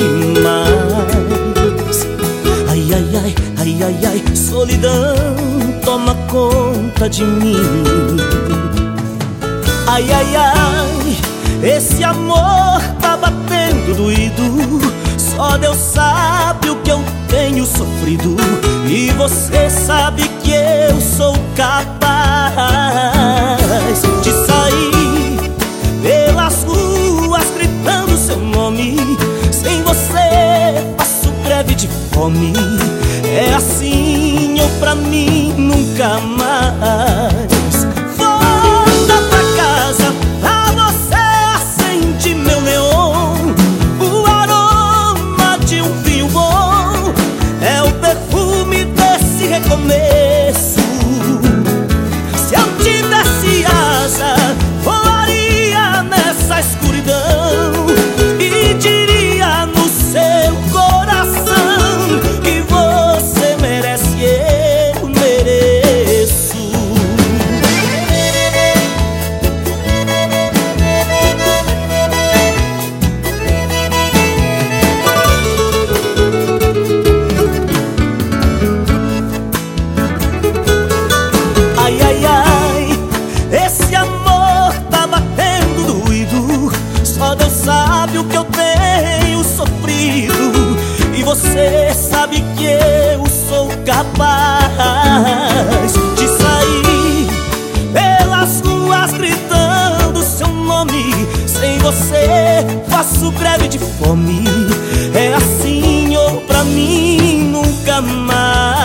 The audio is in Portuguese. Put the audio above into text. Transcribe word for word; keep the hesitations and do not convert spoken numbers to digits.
demais. Ai, ai, ai, ai, ai, ai, solidão toma conta de mim. Ai, ai, ai, esse amor tá batendo doído. Só Deus sabe o que eu tenho sofrido. E você sabe que eu sou capaz de sair pelas ruas gritando seu nome. Sem você faço greve de fome. É assim ou pra mim nunca mais. Volta pra casa, pra você acende meu neon. O aroma de um vinho bom é o perfume desse recomeço. Se eu tivesse asa, voaria nessa escuridão e diria no seu coração que você merece, eu mereço. Ai, ai, ai, esse amor tá batendo doído. Só Deus sabe o que eu tenho sofrido. E você sabe que eu sou capaz de sair pelas ruas gritando seu nome. Sem você faço greve de fome. É assim ou pra mim nunca mais.